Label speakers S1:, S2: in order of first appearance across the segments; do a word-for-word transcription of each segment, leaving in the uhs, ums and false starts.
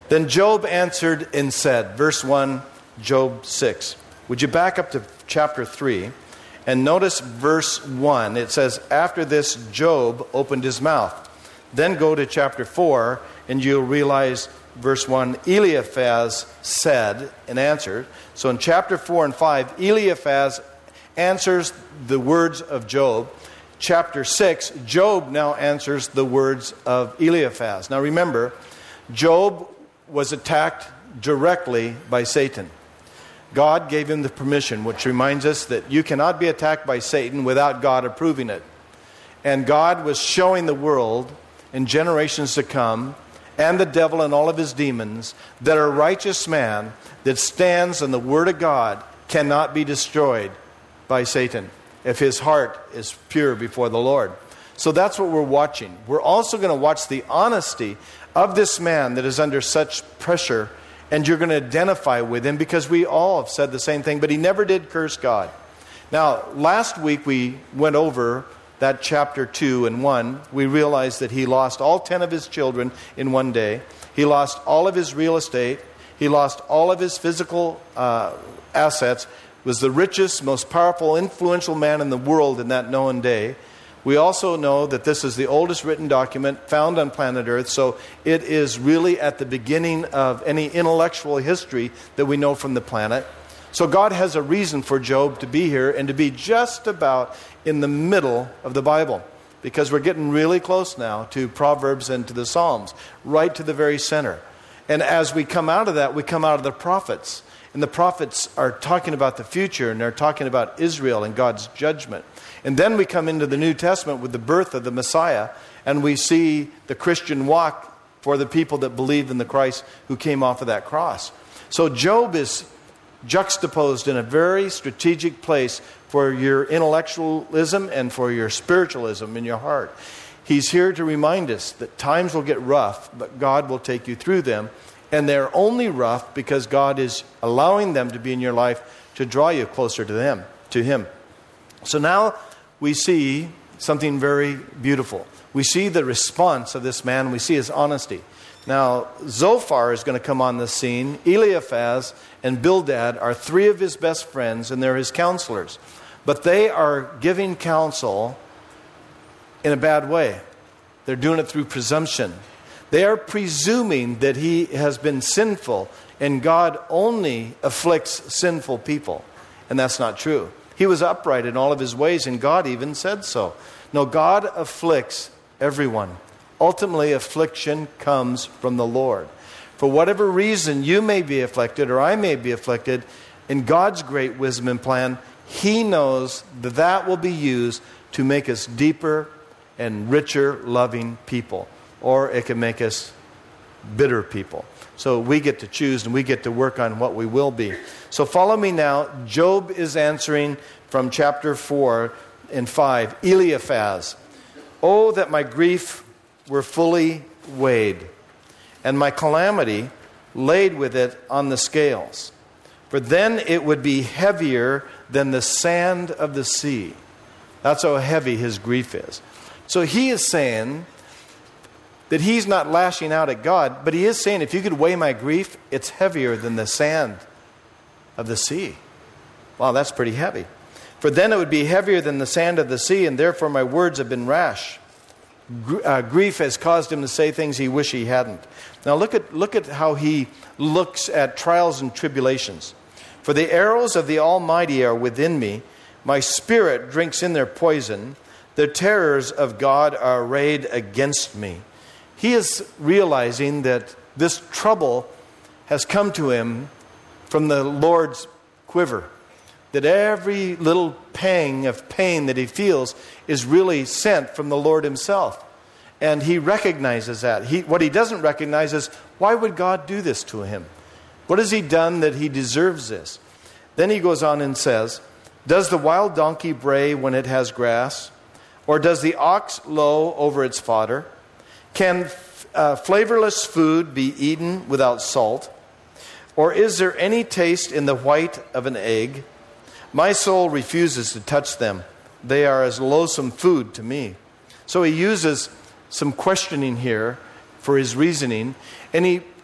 S1: Then Job answered and said, verse one, Job six. Would you back up to chapter three and notice verse one. It says, after this Job opened his mouth. Then go to chapter four and you'll realize verse one, Eliphaz said and answered. So in chapter four and five, Eliphaz answers the words of Job. Chapter six, Job now answers the words of Eliphaz. Now remember, Job was attacked directly by Satan. God gave him the permission, which reminds us that you cannot be attacked by Satan without God approving it. And God was showing the world in generations to come, and the devil and all of his demons, that a righteous man that stands on the Word of God cannot be destroyed by Satan if his heart is pure before the Lord. So that's what we're watching. We're also going to watch the honesty of this man that is under such pressure, and you're going to identify with him because we all have said the same thing, but he never did curse God. Now, last week we went over that chapter two and one. We realized that he lost all ten of his children in one day. He lost all of his real estate. He lost all of his physical uh, assets. Was the richest, most powerful, influential man in the world in that known day. We also know that this is the oldest written document found on planet Earth, so it is really at the beginning of any intellectual history that we know from the planet. So God has a reason for Job to be here and to be just about in the middle of the Bible, because we're getting really close now to Proverbs and to the Psalms, right to the very center. And as we come out of that, we come out of the prophets. And the prophets are talking about the future, and they're talking about Israel and God's judgment. And then we come into the New Testament with the birth of the Messiah, and we see the Christian walk for the people that believe in the Christ who came off of that cross. So Job is juxtaposed in a very strategic place for your intellectualism and for your spiritualism in your heart. He's here to remind us that times will get rough, but God will take you through them. And they're only rough because God is allowing them to be in your life to draw you closer to them, to Him. So now we see something very beautiful. We see the response of this man. We see his honesty. Now, Zophar is going to come on the scene. Eliphaz and Bildad are three of his best friends, and they're his counselors. But they are giving counsel in a bad way. They're doing it through presumption. They are presuming that he has been sinful, and God only afflicts sinful people. And that's not true. He was upright in all of his ways, and God even said so. No, God afflicts everyone. Ultimately, affliction comes from the Lord. For whatever reason you may be afflicted, or I may be afflicted, in God's great wisdom and plan, He knows that that will be used to make us deeper and richer, loving people. Or it can make us bitter people. So we get to choose, and we get to work on what we will be. So follow me now. Job is answering from chapter four and five. Eliphaz. Oh, that my grief were fully weighed, and my calamity laid with it on the scales. For then it would be heavier than the sand of the sea. That's how heavy his grief is. So he is saying that he's not lashing out at God, but he is saying, if you could weigh my grief, it's heavier than the sand of the sea. Wow, that's pretty heavy. For then it would be heavier than the sand of the sea, and therefore my words have been rash. Gr- uh, grief has caused him to say things he wish he hadn't. Now look at look at how he looks at trials and tribulations. For the arrows of the Almighty are within me. My spirit drinks in their poison. The terrors of God are arrayed against me. He is realizing that this trouble has come to him from the Lord's quiver. That every little pang of pain that he feels is really sent from the Lord Himself. And he recognizes that. He, what he doesn't recognize is, why would God do this to him? What has he done that he deserves this? Then he goes on and says, does the wild donkey bray when it has grass? Or does the ox low over its fodder? Can uh, flavorless food be eaten without salt? Or is there any taste in the white of an egg? My soul refuses to touch them. They are as loathsome food to me. So he uses some questioning here for his reasoning. And he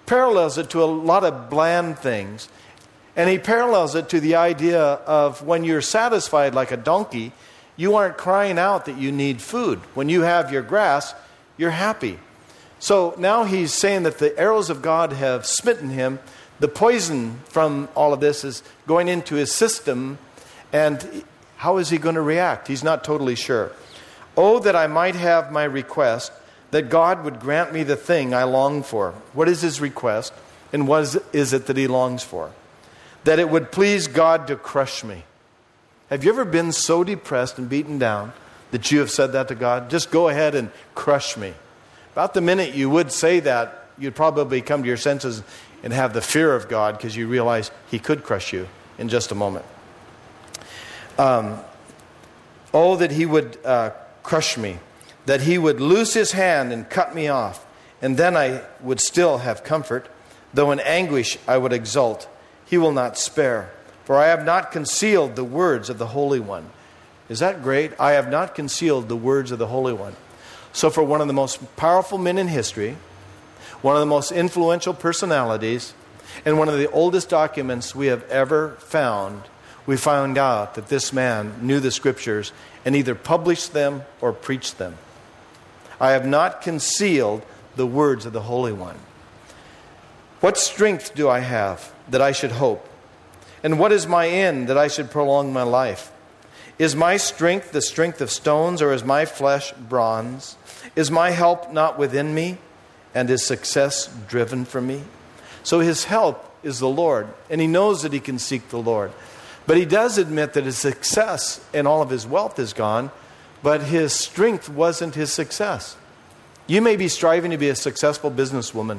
S1: parallels it to a lot of bland things. And he parallels it to the idea of when you're satisfied like a donkey, you aren't crying out that you need food. When you have your grass, you're happy. So now he's saying that the arrows of God have smitten him. The poison from all of this is going into his system. And how is he going to react? He's not totally sure. Oh, that I might have my request, that God would grant me the thing I long for. What is his request? And what is it that he longs for? That it would please God to crush me. Have you ever been so depressed and beaten down that you have said that to God? Just go ahead and crush me. About the minute you would say that, you'd probably come to your senses and have the fear of God because you realize he could crush you in just a moment. Um, oh, that he would uh, crush me, that he would loose his hand and cut me off, and then I would still have comfort, though in anguish I would exult. He will not spare, for I have not concealed the words of the Holy One. Is that great? I have not concealed the words of the Holy One. So for one of the most powerful men in history, one of the most influential personalities, and one of the oldest documents we have ever found, we found out that this man knew the Scriptures and either published them or preached them. I have not concealed the words of the Holy One. What strength do I have that I should hope? And what is my end that I should prolong my life? Is my strength the strength of stones, or is my flesh bronze? Is my help not within me, and is success driven from me? So his help is the Lord, and he knows that he can seek the Lord. But he does admit that his success and all of his wealth is gone, but his strength wasn't his success. You may be striving to be a successful businesswoman.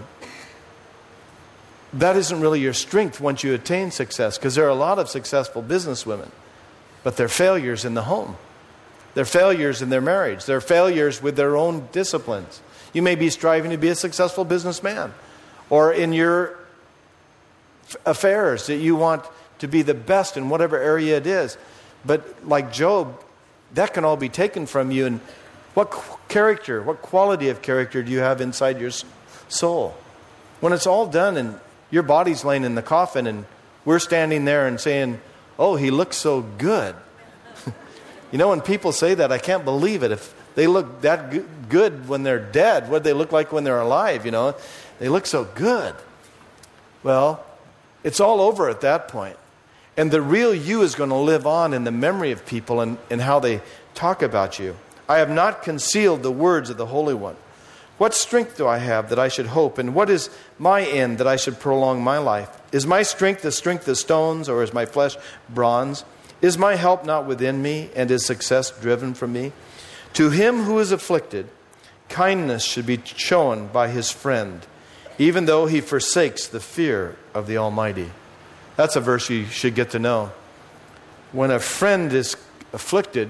S1: That isn't really your strength once you attain success, because there are a lot of successful businesswomen, but they're failures in the home. They're failures in their marriage. They're failures with their own disciplines. You may be striving to be a successful businessman, or in your affairs that you want to be the best in whatever area it is. But like Job, that can all be taken from you. And what character, what quality of character do you have inside your soul? When it's all done and your body's laying in the coffin and we're standing there and saying, oh, he looks so good. You know, when people say that, I can't believe it. If they look that good when they're dead, what do they look like when they're alive, you know? They look so good. Well, it's all over at that point. And the real you is going to live on in the memory of people and, and how they talk about you. I have not concealed the words of the Holy One. What strength do I have that I should hope? And what is my end that I should prolong my life? Is my strength the strength of stones, or is my flesh bronze? Is my help not within me, and is success driven from me? To him who is afflicted, kindness should be shown by his friend, even though he forsakes the fear of the Almighty. That's a verse you should get to know. When a friend is afflicted,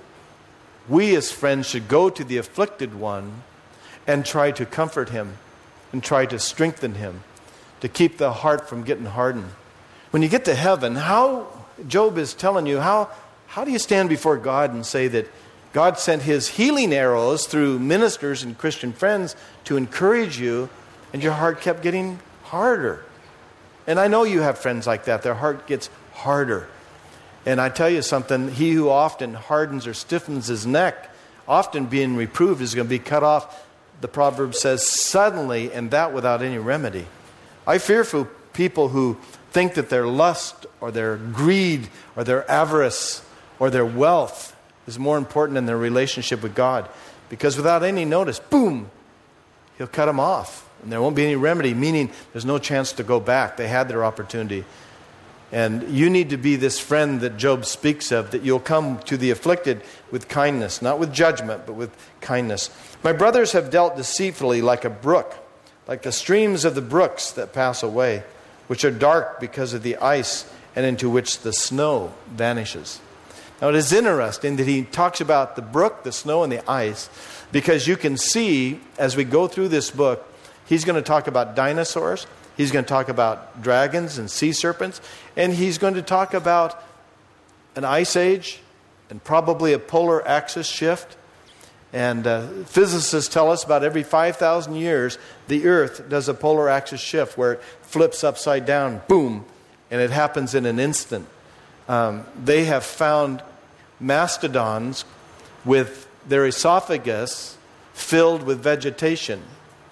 S1: we as friends should go to the afflicted one and try to comfort him and try to strengthen him, to keep the heart from getting hardened. When you get to heaven, how, Job is telling you, how, how do you stand before God and say that God sent his healing arrows through ministers and Christian friends to encourage you, and your heart kept getting harder? And I know you have friends like that. Their heart gets harder. And I tell you something, he who often hardens or stiffens his neck, often being reproved, is going to be cut off. The proverb says, suddenly, and that without any remedy. I fear for people who think that their lust or their greed or their avarice or their wealth is more important than their relationship with God. Because without any notice, boom, he'll cut them off. And there won't be any remedy, meaning there's no chance to go back. They had their opportunity. And you need to be this friend that Job speaks of, that you'll come to the afflicted with kindness, not with judgment, but with kindness. My brothers have dealt deceitfully like a brook, like the streams of the brooks that pass away, which are dark because of the ice and into which the snow vanishes. Now it is interesting that he talks about the brook, the snow, and the ice, because you can see as we go through this book, he's going to talk about dinosaurs. He's going to talk about dragons and sea serpents. And he's going to talk about an ice age and probably a polar axis shift. And uh, physicists tell us about every five thousand years, the Earth does a polar axis shift where it flips upside down, boom, and it happens in an instant. Um, they have found mastodons with their esophagus filled with vegetation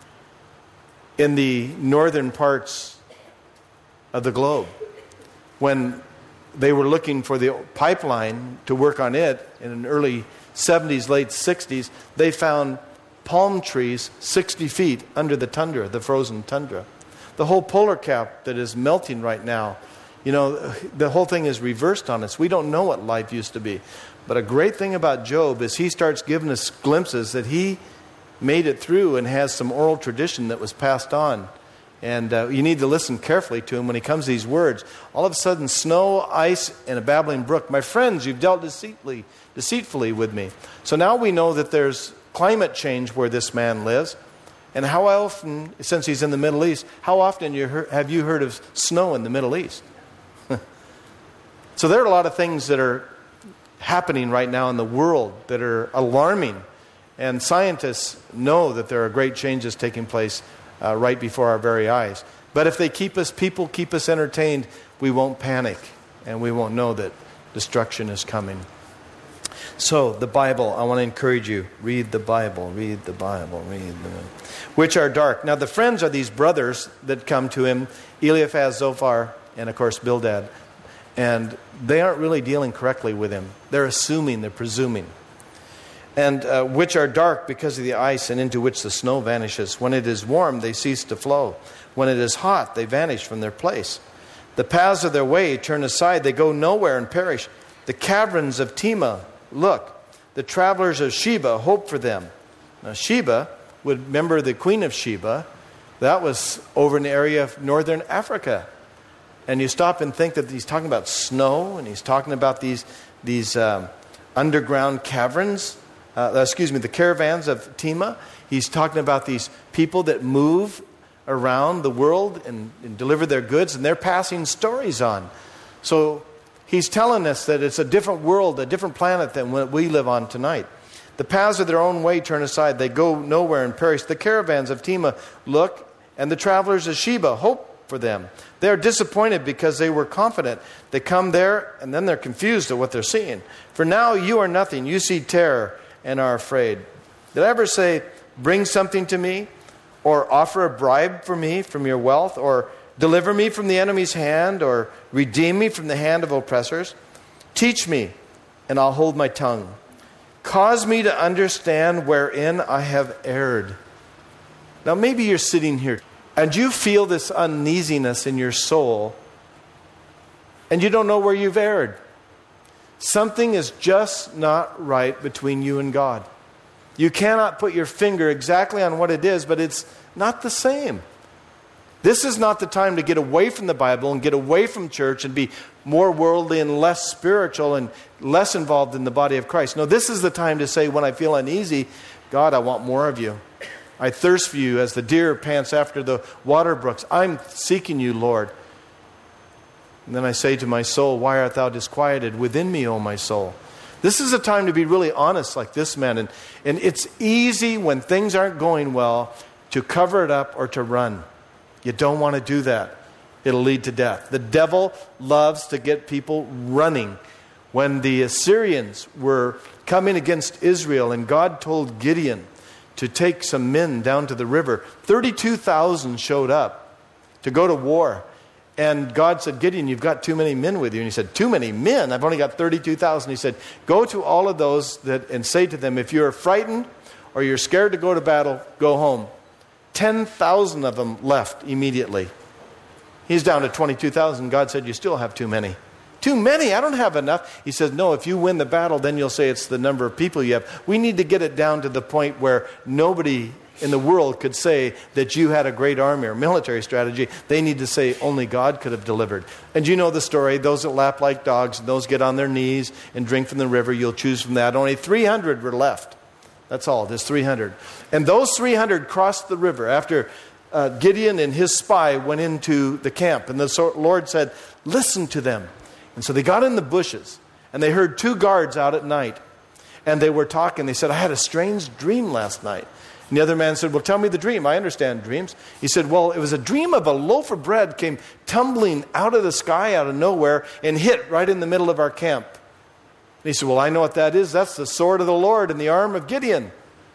S1: in the northern parts of the globe. When they were looking for the pipeline to work on it in the early seventies, late sixties, they found palm trees sixty feet under the tundra, the frozen tundra. The whole polar cap that is melting right now, you know, the whole thing is reversed on us. We don't know what life used to be. But a great thing about Job is he starts giving us glimpses that he made it through and has some oral tradition that was passed on. And uh, you need to listen carefully to him when he comes to these words. All of a sudden, snow, ice, and a babbling brook. My friends, you've dealt deceitfully, deceitfully with me. So now we know that there's climate change where this man lives. And how often, since he's in the Middle East, how often you heard, have you heard of snow in the Middle East? So there are a lot of things that are happening right now in the world that are alarming. And scientists know that there are great changes taking place uh, right before our very eyes. But if they keep us, people keep us entertained, we won't panic and we won't know that destruction is coming. So the Bible, I want to encourage you, read the Bible, read the Bible, read the Bible. Which are dark. Now the friends are these brothers that come to him, Eliphaz, Zophar, and of course Bildad. And they aren't really dealing correctly with him. They're assuming, they're presuming. And uh, which are dark because of the ice and into which the snow vanishes. When it is warm, they cease to flow. When it is hot, they vanish from their place. The paths of their way turn aside. They go nowhere and perish. The caverns of Tema, look. The travelers of Sheba hope for them. Now Sheba, would remember the Queen of Sheba, that was over in the area of northern Africa. And you stop and think that he's talking about snow, and he's talking about these, these um, underground caverns. Uh, excuse me, the caravans of Tema. He's talking about these people that move around the world and, and deliver their goods, and they're passing stories on. So he's telling us that it's a different world, a different planet than what we live on tonight. The paths of their own way turn aside. They go nowhere and perish. The caravans of Tema look, and the travelers of Sheba hope for them. They are disappointed because they were confident. They come there, and then they're confused at what they're seeing. For now you are nothing. You see terror and are afraid. Did I ever say, bring something to me, or offer a bribe for me from your wealth, or deliver me from the enemy's hand, or redeem me from the hand of oppressors? Teach me, and I'll hold my tongue. Cause me to understand wherein I have erred. Now maybe you're sitting here, and you feel this uneasiness in your soul, and you don't know where you've erred. Something is just not right between you and God. You cannot put your finger exactly on what it is, but it's not the same. This is not the time to get away from the Bible and get away from church and be more worldly and less spiritual and less involved in the body of Christ. No, this is the time to say, when I feel uneasy, God, I want more of you. I thirst for you as the deer pants after the water brooks. I'm seeking you, Lord. And then I say to my soul, why art thou disquieted within me, O my soul? This is a time to be really honest like this man. And, and it's easy when things aren't going well to cover it up or to run. You don't want to do that. It'll lead to death. The devil loves to get people running. When the Assyrians were coming against Israel and God told Gideon to take some men down to the river, thirty-two thousand showed up to go to war. And God said, Gideon, you've got too many men with you. And he said, too many men? I've only got thirty-two thousand. He said, go to all of those that and say to them, if you're frightened or you're scared to go to battle, go home. ten thousand of them left immediately. He's down to twenty-two thousand. God said, you still have too many. Too many? I don't have enough. He says, no, if you win the battle, then you'll say it's the number of people you have. We need to get it down to the point where nobody in the world could say that you had a great army or military strategy. They need to say only God could have delivered. And you know the story. Those that lap like dogs, and those get on their knees and drink from the river, you'll choose from that. Only three hundred were left. That's all. There's three hundred. And those three hundred crossed the river after uh, Gideon and his spy went into the camp. And the Lord said, listen to them. And so they got in the bushes, and they heard two guards out at night. And they were talking. They said, I had a strange dream last night. And the other man said, well, tell me the dream. I understand dreams. He said, well, it was a dream of a loaf of bread came tumbling out of the sky, out of nowhere, and hit right in the middle of our camp. And he said, well, I know what that is. That's the sword of the Lord and the arm of Gideon.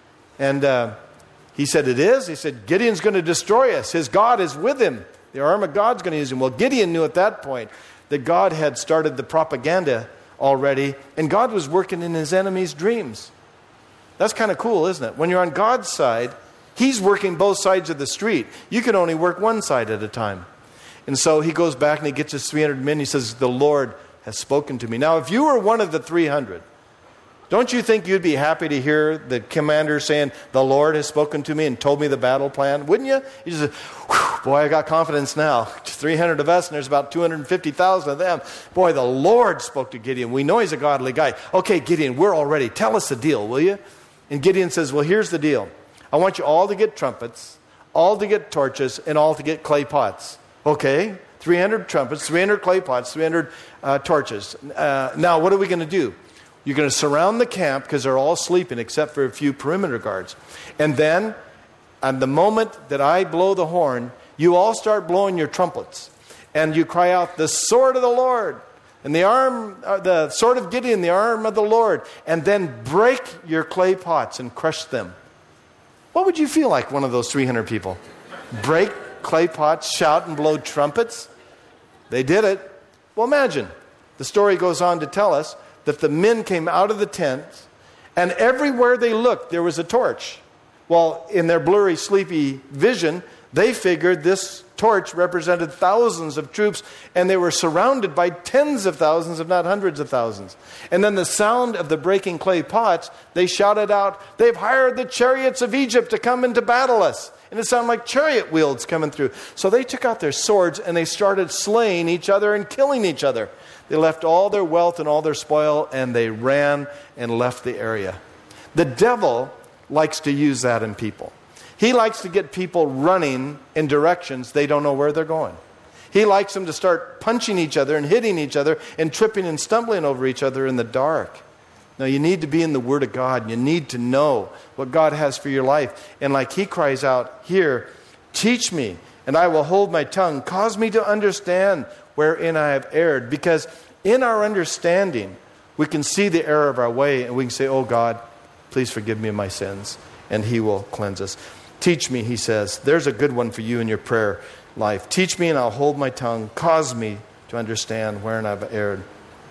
S1: And uh, he said, it is? He said, Gideon's going to destroy us. His God is with him. The arm of God's going to use him. Well, Gideon knew at that point that God had started the propaganda already, and God was working in his enemy's dreams. That's kind of cool, isn't it? When you're on God's side, he's working both sides of the street. You can only work one side at a time. And so he goes back and he gets his three hundred men. He says, the Lord has spoken to me. Now, if you were one of the three hundred, don't you think you'd be happy to hear the commander saying, the Lord has spoken to me and told me the battle plan? Wouldn't you? You just say, boy, I got confidence now. three hundred of us and there's about two hundred fifty thousand of them. Boy, the Lord spoke to Gideon. We know he's a godly guy. Okay, Gideon, we're all ready. Tell us the deal, will you? And Gideon says, well, here's the deal. I want you all to get trumpets, all to get torches, and all to get clay pots. Okay, three hundred trumpets, three hundred clay pots, three hundred uh, torches. Uh, now, what are we going to do? You're going to surround the camp because they're all sleeping except for a few perimeter guards. And then, at the moment that I blow the horn, you all start blowing your trumpets. And you cry out, the sword of the Lord. And the arm, uh, the sword of Gideon, the arm of the Lord. And then break your clay pots and crush them. What would you feel like, one of those three hundred people? Break clay pots, shout and blow trumpets? They did it. Well, imagine. The story goes on to tell us that the men came out of the tents, and everywhere they looked, there was a torch. Well, in their blurry, sleepy vision, they figured this torch represented thousands of troops, and they were surrounded by tens of thousands, if not hundreds of thousands. And then the sound of the breaking clay pots, they shouted out, they've hired the chariots of Egypt to come and to battle us. And it sounded like chariot wheels coming through. So they took out their swords, and they started slaying each other and killing each other. They left all their wealth and all their spoil, and they ran and left the area. The devil likes to use that in people. He likes to get people running in directions they don't know where they're going. He likes them to start punching each other and hitting each other and tripping and stumbling over each other in the dark. Now, you need to be in the Word of God. You need to know what God has for your life. And like he cries out here, teach me, and I will hold my tongue. Cause me to understand wherein I have erred. Because in our understanding, we can see the error of our way, and we can say, oh God, please forgive me of my sins. And he will cleanse us. Teach me, he says. There's a good one for you in your prayer life. Teach me, and I'll hold my tongue. Cause me to understand wherein I've erred.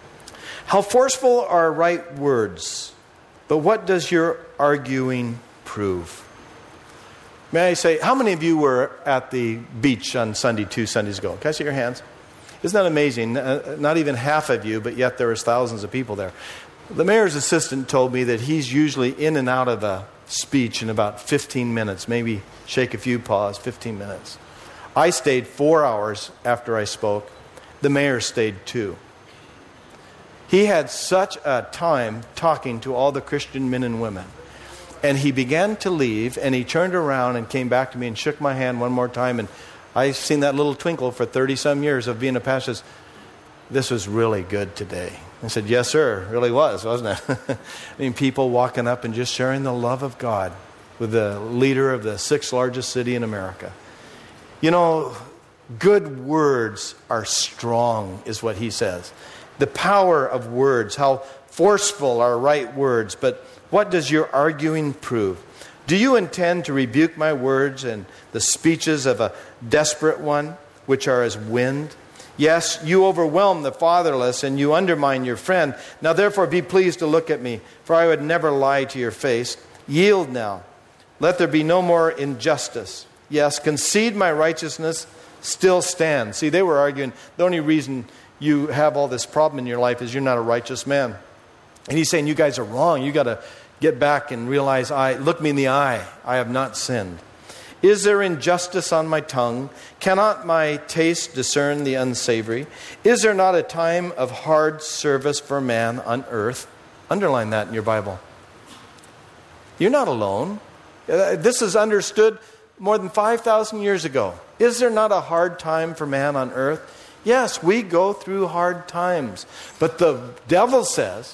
S1: How forceful are right words, but what does your arguing prove? May I say, how many of you were at the beach on Sunday, two Sundays ago? Can I see your hands? Isn't that amazing? Not even half of you, but yet there was thousands of people there. The mayor's assistant told me that he's usually in and out of a speech in about fifteen minutes, maybe shake a few paws, fifteen minutes. I stayed four hours after I spoke. The mayor stayed two. He had such a time talking to all the Christian men and women. And he began to leave, and he turned around and came back to me and shook my hand one more time. And I've seen that little twinkle for thirty-some years of being a pastor. This was really good today. I said, yes, sir. It really was, wasn't it? I mean, people walking up and just sharing the love of God with the leader of the sixth largest city in America. You know, good words are strong, is what he says. The power of words, how forceful are right words. But what does your arguing prove? Do you intend to rebuke my words and the speeches of a desperate one, which are as wind? Yes, you overwhelm the fatherless and you undermine your friend. Now therefore be pleased to look at me, for I would never lie to your face. Yield now. Let there be no more injustice. Yes, concede my righteousness still stands. See, they were arguing the only reason you have all this problem in your life is you're not a righteous man. And he's saying, you guys are wrong. You got to get back and realize, I look me in the eye. I have not sinned. Is there injustice on my tongue? Cannot my taste discern the unsavory? Is there not a time of hard service for man on earth? Underline that in your Bible. You're not alone. This is understood more than five thousand years ago. Is there not a hard time for man on earth? Yes, we go through hard times. But the devil says,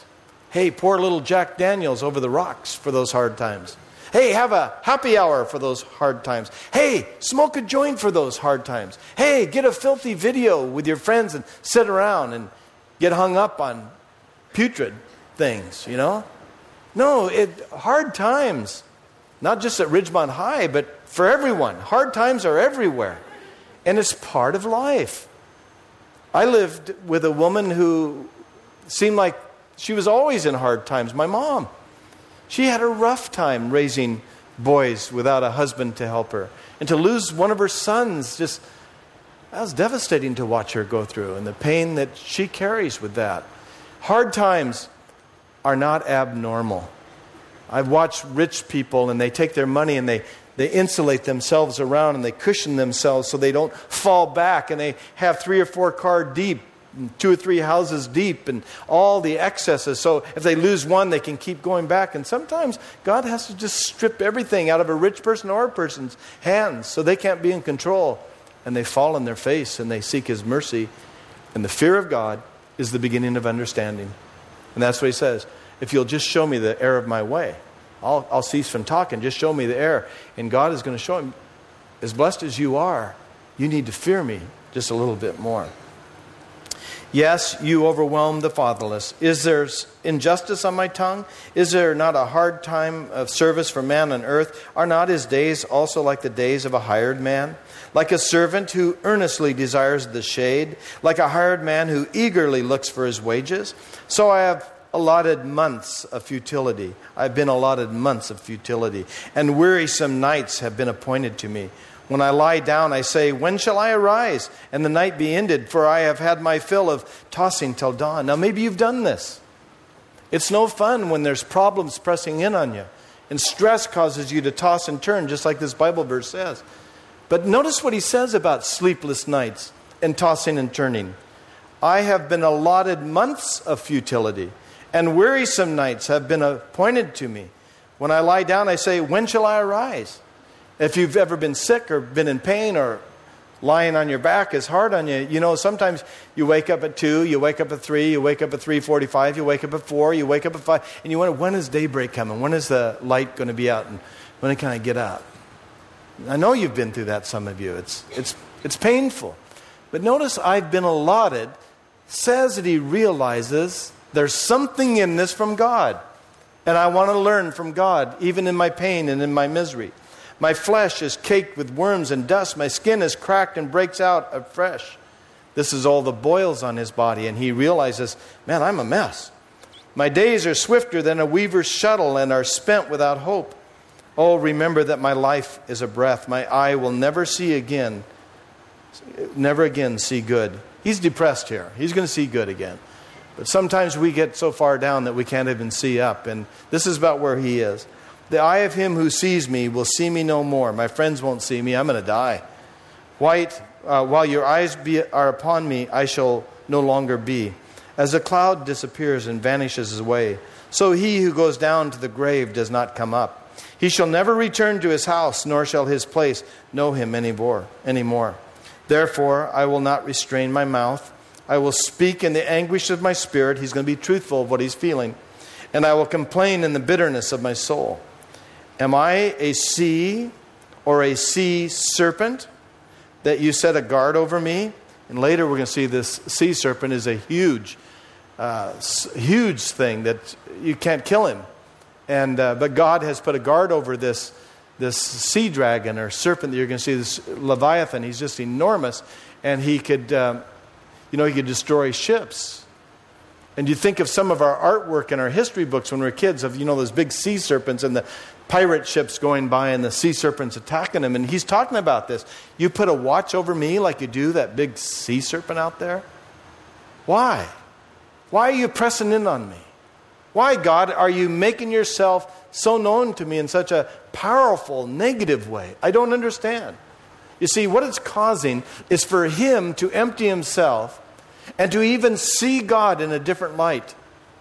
S1: Hey, pour a little Jack Daniels over the rocks for those hard times. Hey, have a happy hour for those hard times. Hey, smoke a joint for those hard times. Hey, get a filthy video with your friends and sit around and get hung up on putrid things, you know? No, it hard times, not just at Ridgemont High, but for everyone. Hard times are everywhere, and it's part of life. I lived with a woman who seemed like she was always in hard times, my mom. She had a rough time raising boys without a husband to help her. And to lose one of her sons, just, that was devastating to watch her go through, and the pain that she carries with that. Hard times are not abnormal. I've watched rich people, and they take their money and they, they insulate themselves around and they cushion themselves so they don't fall back, and they have three or four car deep, two or three houses deep, and all the excesses. So if they lose one, they can keep going back. And sometimes God has to just strip everything out of a rich person or a person's hands so they can't be in control. And they fall on their face and they seek His mercy. And the fear of God is the beginning of understanding. And that's what He says. If you'll just show me the error of my way, I'll, I'll cease from talking. Just show me the error. And God is going to show him, as blessed as you are, you need to fear me just a little bit more. Yes, you overwhelm the fatherless. Is there injustice on my tongue? Is there not a hard time of service for man on earth? Are not his days also like the days of a hired man? Like a servant who earnestly desires the shade? Like a hired man who eagerly looks for his wages? So I have allotted months of futility. I've been allotted months of futility. And wearisome nights have been appointed to me. When I lie down, I say, when shall I arise and the night be ended? For I have had my fill of tossing till dawn. Now maybe you've done this. It's no fun when there's problems pressing in on you. And stress causes you to toss and turn, just like this Bible verse says. But notice what he says about sleepless nights and tossing and turning. I have been allotted months of futility, and wearisome nights have been appointed to me. When I lie down, I say, when shall I arise? If you've ever been sick or been in pain or lying on your back is hard on you, you know, sometimes you wake up at two, you wake up at three, you wake up at three forty-five, you wake up at four, you wake up at five, and you wonder, when is daybreak coming? When is the light going to be out? And when can I get up? I know you've been through that, some of you. It's, it's, it's painful. But notice I've been allotted, says that he realizes there's something in this from God. And I want to learn from God, even in my pain and in my misery. My flesh is caked with worms and dust. My skin is cracked and breaks out afresh. This is all the boils on his body. And he realizes, man, I'm a mess. My days are swifter than a weaver's shuttle and are spent without hope. Oh, remember that my life is a breath. My eye will never see again, never again see good. He's depressed here. He's going to see good again. But sometimes we get so far down that we can't even see up. And this is about where he is. The eye of him who sees me will see me no more. My friends won't see me. I'm going to die. White, uh, while your eyes be, are upon me, I shall no longer be. As a cloud disappears and vanishes away, so he who goes down to the grave does not come up. He shall never return to his house, nor shall his place know him anymore. anymore. Therefore, I will not restrain my mouth. I will speak in the anguish of my spirit. He's going to be truthful of what he's feeling. And I will complain in the bitterness of my soul. Am I a sea or a sea serpent that you set a guard over me? And later we're going to see this sea serpent is a huge, uh, huge thing that you can't kill him. And uh, but God has put a guard over this this sea dragon or serpent that you're going to see, this Leviathan. He's just enormous, and he could, um, you know, he could destroy ships. And you think of some of our artwork in our history books when we were kids of, you know, those big sea serpents and the pirate ships going by and the sea serpents attacking them. And he's talking about this. You put a watch over me like you do that big sea serpent out there? Why? Why are you pressing in on me? Why, God, are you making yourself so known to me in such a powerful, negative way? I don't understand. You see, what it's causing is for him to empty himself and to even see God in a different light.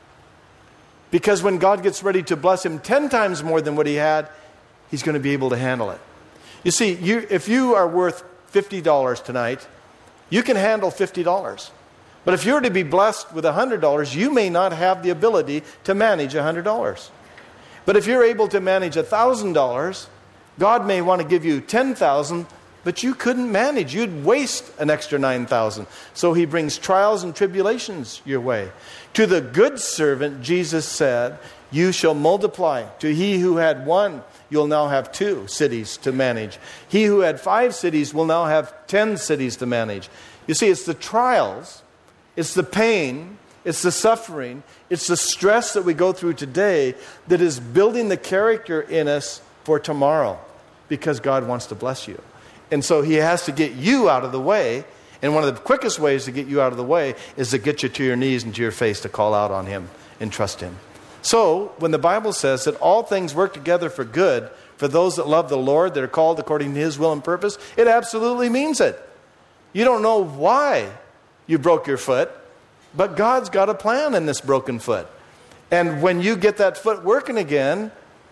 S1: Because when God gets ready to bless him ten times more than what he had, he's going to be able to handle it. You see, you, if you are worth fifty dollars tonight, you can handle fifty dollars. But if you're to be blessed with one hundred dollars, you may not have the ability to manage one hundred dollars. But if you're able to manage one thousand dollars, God may want to give you ten thousand dollars, but you couldn't manage. You'd waste an extra nine thousand dollars. So he brings trials and tribulations your way. To the good servant, Jesus said, you shall multiply. To he who had one, you'll now have two cities to manage. He who had five cities will now have ten cities to manage. You see, it's the trials, it's the pain, it's the suffering, it's the stress that we go through today that is building the character in us for tomorrow, because God wants to bless you. And so he has to get you out of the way. And one of the quickest ways to get you out of the way is to get you to your knees and to your face to call out on him and trust him. So when the Bible says that all things work together for good for those that love the Lord, that are called according to his will and purpose, it absolutely means it. You don't know why you broke your foot, but God's got a plan in this broken foot. And when you get that foot working again,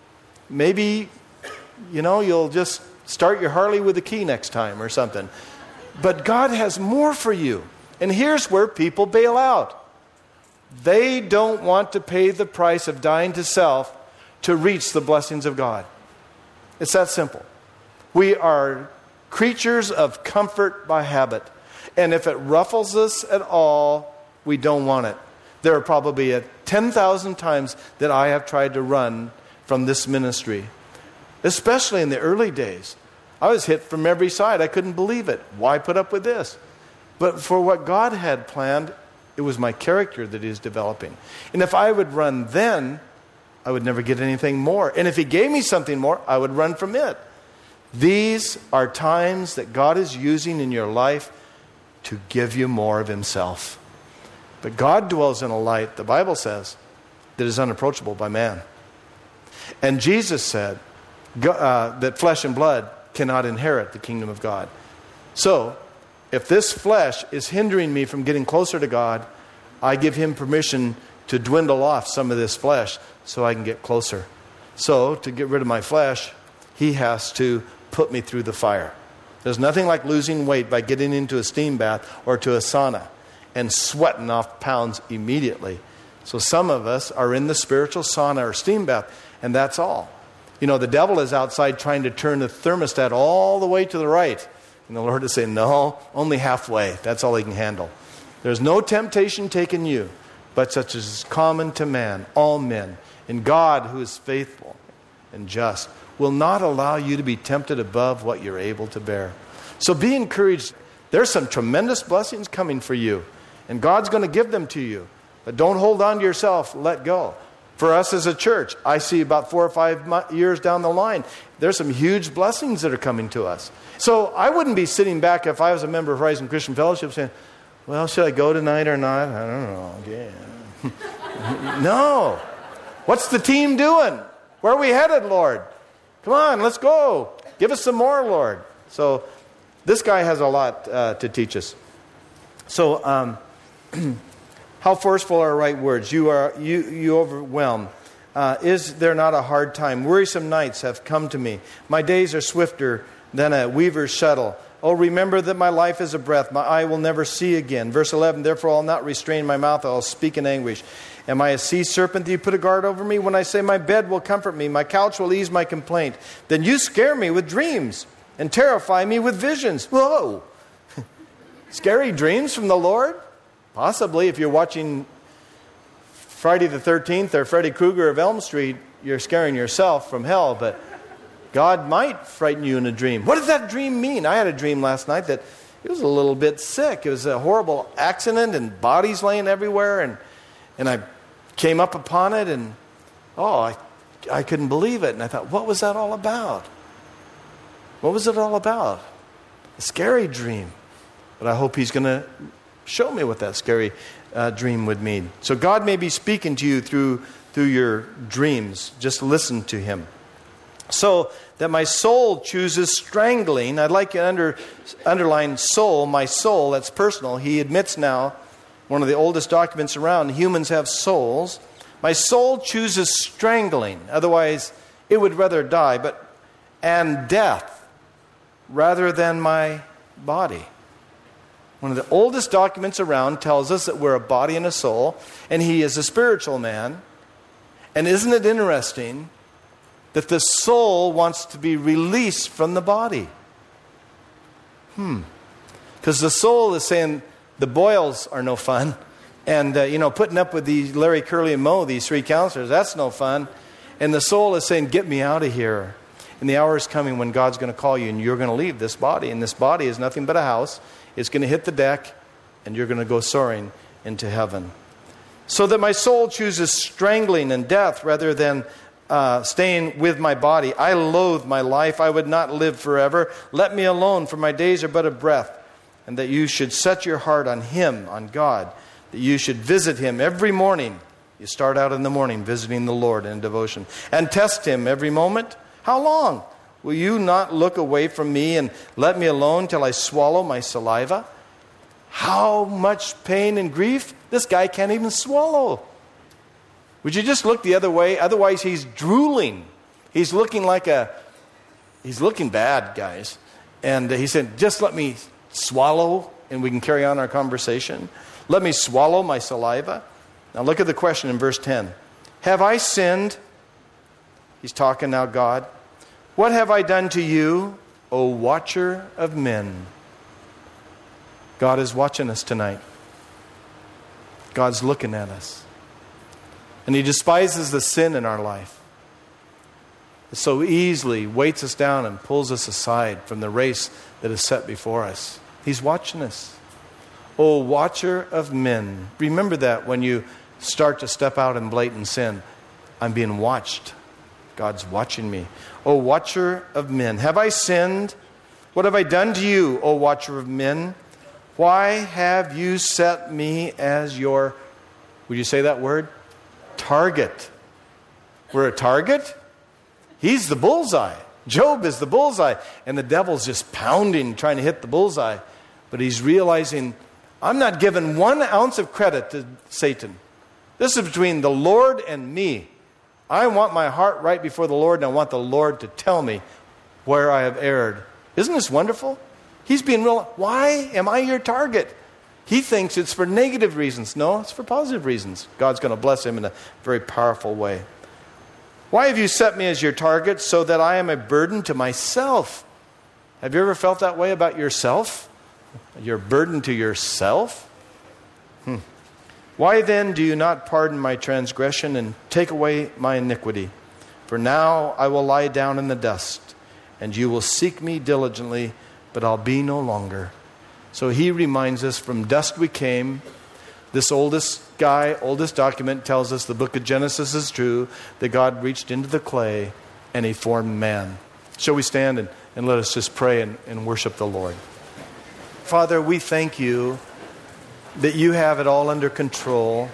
S1: maybe, you know, you'll just start your Harley with a key next time or something. But God has more for you. And here's where people bail out. They don't want to pay the price of dying to self to reach the blessings of God. It's that simple. We are creatures of comfort by habit. And if it ruffles us at all, we don't want it. There are probably a ten thousand times that I have tried to run from this ministry. Especially in the early days. I was hit from every side. I couldn't believe it. Why put up with this? But for what God had planned, it was my character that he is developing. And if I would run then, I would never get anything more. And if he gave me something more, I would run from it. These are times that God is using in your life to give you more of himself. But God dwells in a light, the Bible says, that is unapproachable by man. And Jesus said uh, that flesh and blood cannot inherit the kingdom of God. So, if this flesh is hindering me from getting closer to God, I give him permission to dwindle off some of this flesh so I can get closer. So, to get rid of my flesh, he has to put me through the fire. There's nothing like losing weight by getting into a steam bath or to a sauna and sweating off pounds immediately. So some of us are in the spiritual sauna or steam bath, and that's all. You know, the devil is outside trying to turn the thermostat all the way to the right. And the Lord is saying, no, only halfway. That's all he can handle. There's no temptation taken you, but such as is common to man, all men. And God, who is faithful and just, will not allow you to be tempted above what you're able to bear. So be encouraged. There's some tremendous blessings coming for you. And God's going to give them to you. But don't hold on to yourself. Let go. For us as a church, I see about four or five years down the line, there's some huge blessings that are coming to us. So I wouldn't be sitting back if I was a member of Horizon Christian Fellowship saying, well, should I go tonight or not? I don't know. Yeah. No. What's the team doing? Where are we headed, Lord? Come on, let's go. Give us some more, Lord. So this guy has a lot uh, to teach us. So, um, how forceful are right words? You are you you overwhelm. Uh, is there not a hard time? Wearisome nights have come to me. My days are swifter than a weaver's shuttle. Oh, remember that my life is a breath. My eye will never see again. Verse eleven, therefore I'll not restrain my mouth. I'll speak in anguish. Am I a sea serpent that you put a guard over me? When I say my bed will comfort me, my couch will ease my complaint, then you scare me with dreams and terrify me with visions. Whoa! Scary dreams from the Lord? Possibly. If you're watching Friday the thirteenth or Freddy Krueger of Elm Street, you're scaring yourself from hell, but God might frighten you in a dream. What does that dream mean? I had a dream last night that it was a little bit sick. It was a horrible accident and bodies laying everywhere, and and I came up upon it, and oh, I, I couldn't believe it. And I thought, what was that all about? What was it all about? A scary dream. But I hope he's going to show me what that scary uh, dream would mean. So God may be speaking to you through, through your dreams. Just listen to him. So that my soul chooses strangling. I'd like you to under, underline soul, my soul, that's personal. He admits now, one of the oldest documents around, humans have souls. My soul chooses strangling. Otherwise, it would rather die, but and death rather than my body. one of the oldest documents around, tells us that we're a body and a soul, and he is a spiritual man. And isn't it interesting that the soul wants to be released from the body? Hmm. Because the soul is saying the boils are no fun. And, uh, you know, putting up with these Larry, Curly, and Moe, these three counselors, that's no fun. And the soul is saying, get me out of here. And the hour is coming when God's going to call you and you're going to leave this body. And this body is nothing but a house. It's going to hit the deck and you're going to go soaring into heaven. So that my soul chooses strangling and death rather than uh, staying with my body. I loathe my life. I would not live forever. Let me alone, for my days are but a breath. And that you should set your heart on Him, on God. That you should visit Him every morning. You start out in the morning visiting the Lord in devotion. And test Him every moment. How long? Will you not look away from me and let me alone till I swallow my saliva? How much pain and grief? This guy can't even swallow. Would you just look the other way? Otherwise, he's drooling. He's looking like a, he's looking bad, guys. And he said, just let me swallow and we can carry on our conversation. Let me swallow my saliva. Now look at the question in verse ten. Have I sinned? He's talking now, God. What have I done to you, O watcher of men? God is watching us tonight. God's looking at us. And He despises the sin in our life. It so easily weights us down and pulls us aside from the race that is set before us. He's watching us. O watcher of men. Remember that when you start to step out in blatant sin. I'm being watched. God's watching me. O watcher of men. Have I sinned? What have I done to you, O watcher of men? Why have you set me as your, would you say that word? Target. We're a target? He's the bullseye. Job is the bullseye. And the devil's just pounding, trying to hit the bullseye. But he's realizing, I'm not giving one ounce of credit to Satan. This is between the Lord and me. I want my heart right before the Lord, and I want the Lord to tell me where I have erred. Isn't this wonderful? He's being real. Why am I your target? He thinks it's for negative reasons. No, it's for positive reasons. God's going to bless him in a very powerful way. Why have you set me as your target so that I am a burden to myself? Have you ever felt that way about yourself? You're a burden to yourself? Hmm. Why then do you not pardon my transgression and take away my iniquity? For now I will lie down in the dust, and you will seek me diligently, but I'll be no longer. So he reminds us, from dust we came. This oldest guy, oldest document tells us the book of Genesis is true, that God reached into the clay and He formed man. Shall we stand and, and let us just pray and, and worship the Lord? Father, we thank you that you have it all under control,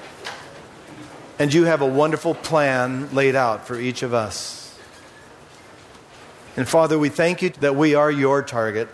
S1: and you have a wonderful plan laid out for each of us. And Father, we thank you that we are your target.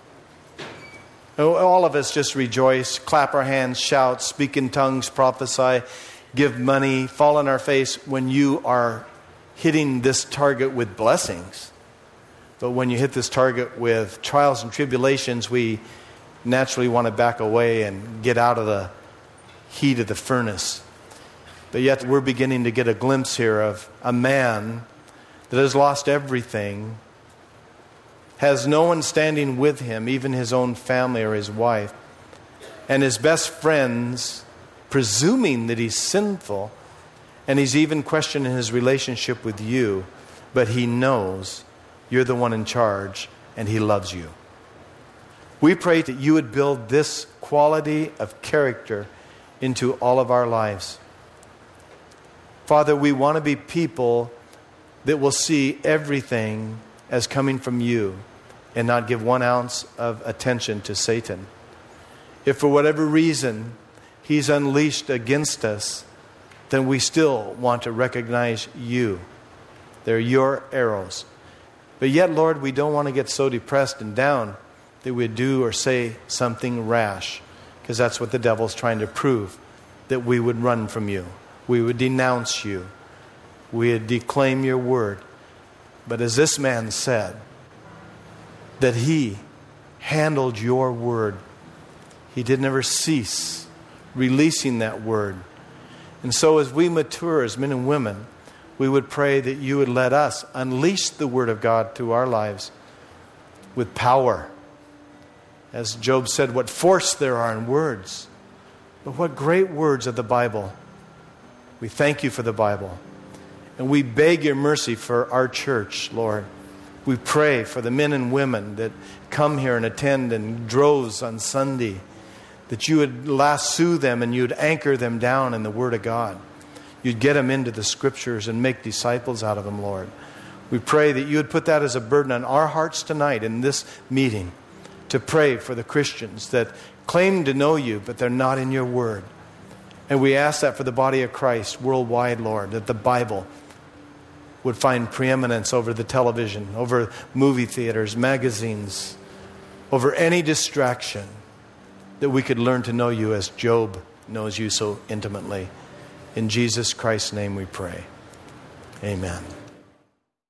S1: All of us just rejoice, clap our hands, shout, speak in tongues, prophesy, give money, fall on our face when you are hitting this target with blessings. But when you hit this target with trials and tribulations, we naturally want to back away and get out of the heat of the furnace. But yet we're beginning to get a glimpse here of a man that has lost everything, has no one standing with him, even his own family or his wife, and his best friends presuming that he's sinful, and he's even questioning his relationship with you, but he knows you're the one in charge and he loves you. We pray that you would build this quality of character into all of our lives. Father, we want to be people that will see everything as coming from you and not give one ounce of attention to Satan. If for whatever reason he's unleashed against us, then we still want to recognize you. They're your arrows. But yet, Lord, we don't want to get so depressed and down that we do or say something rash, because that's what the devil's trying to prove, that we would run from you. We would denounce you. We would declaim your word. But as this man said, that he handled your word He did never cease releasing that word. And so as we mature as men and women, we would pray that you would let us unleash the word of God to our lives with power. As Job said, what force there are in words. But what great words of the Bible. We thank you for the Bible. And we beg your mercy for our church, Lord. We pray for the men and women that come here and attend in droves on Sunday, that you would lasso them and you'd anchor them down in the Word of God. You'd get them into the Scriptures and make disciples out of them, Lord. We pray that you would put that as a burden on our hearts tonight in this meeting, to pray for the Christians that claim to know you, but they're not in your Word. And we ask that for the body of Christ worldwide, Lord, that the Bible would find preeminence over the television, over movie theaters, magazines, over any distraction, that we could learn to know you as Job knows you so intimately. In Jesus Christ's name we pray. Amen.